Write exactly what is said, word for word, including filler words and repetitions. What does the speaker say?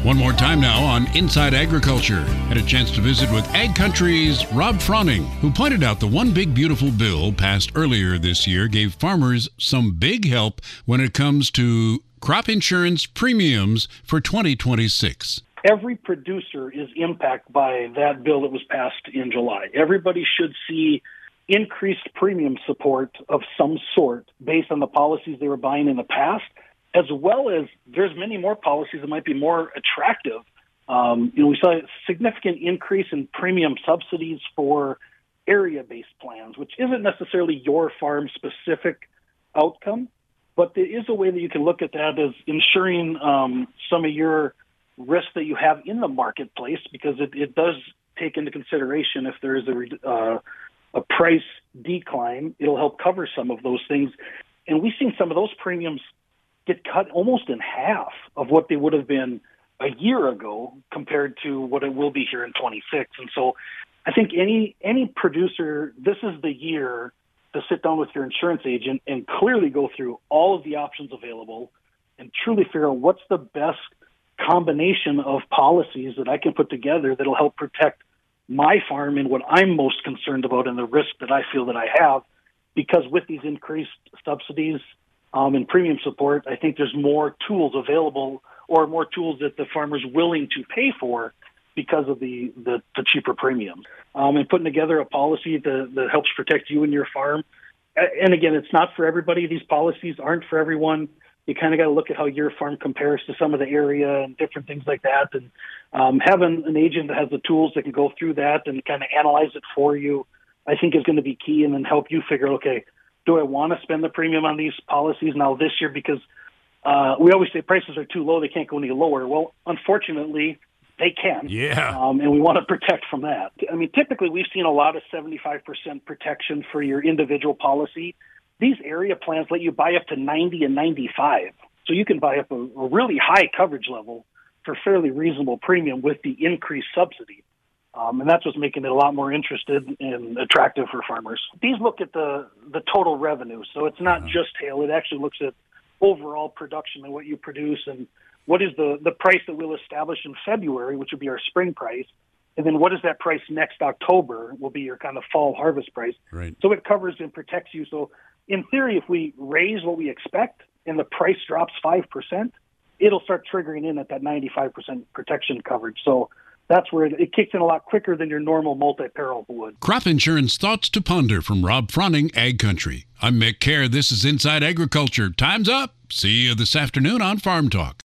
One more time now on Inside Agriculture. Had a chance to visit with Ag Country's Rob Froning, who pointed out the One Big Beautiful Bill passed earlier this year gave farmers some big help when it comes to crop insurance premiums for twenty twenty-six. Every producer is impacted by that bill that was passed in July. Everybody should see increased premium support of some sort based on the policies they were buying in the past, as well as there's many more policies that might be more attractive. Um, you know, we saw a significant increase in premium subsidies for area-based plans, which isn't necessarily your farm-specific outcome, but there is a way that you can look at that as ensuring um, some of your risk that you have in the marketplace, because it, it does take into consideration if there is a, uh, a price decline, it'll help cover some of those things. And we've seen some of those premiums get cut almost in half of what they would have been a year ago compared to what it will be here in twenty-six. And so I think any any producer, this is the year to sit down with your insurance agent and clearly go through all of the options available and truly figure out what's the best combination of policies that I can put together that'll help protect my farm and what I'm most concerned about and the risk that I feel that I have. Because with these increased subsidies um, and premium support, I think there's more tools available, or more tools that the farmer's willing to pay for because of the, the, the cheaper premiums. Um, and putting together a policy that, that helps protect you and your farm. And again, it's not for everybody. These policies aren't for everyone. You kind of got to look at how your farm compares to some of the area and different things like that. And um, having an agent that has the tools that can go through that and kind of analyze it for you, I think is going to be key, and then help you figure, okay, do I want to spend the premium on these policies now this year? Because uh, we always say prices are too low, they can't go any lower. Well, unfortunately, they can. Yeah. Um, and we want to protect from that. I mean, typically we've seen a lot of seventy-five percent protection for your individual policy. These area plans let you buy up to ninety and ninety-five. So you can buy up a, a really high coverage level for fairly reasonable premium with the increased subsidy. Um, and that's what's making it a lot more interested and attractive for farmers. These look at the, the total revenue. So it's not just hail. It actually looks at overall production and what you produce, and what is the, the price that we'll establish in February, which would be our spring price. And then what is that price next October will be your kind of fall harvest price. Right. So it covers and protects you. So in theory, if we raise what we expect and the price drops five percent, it'll start triggering in at that ninety-five percent protection coverage. So that's where it, it kicks in a lot quicker than your normal multi-peril would. Crop insurance thoughts to ponder from Rob Froning, Ag Country. I'm Mick Kerr. This is Inside Agriculture. Time's up. See you this afternoon on Farm Talk.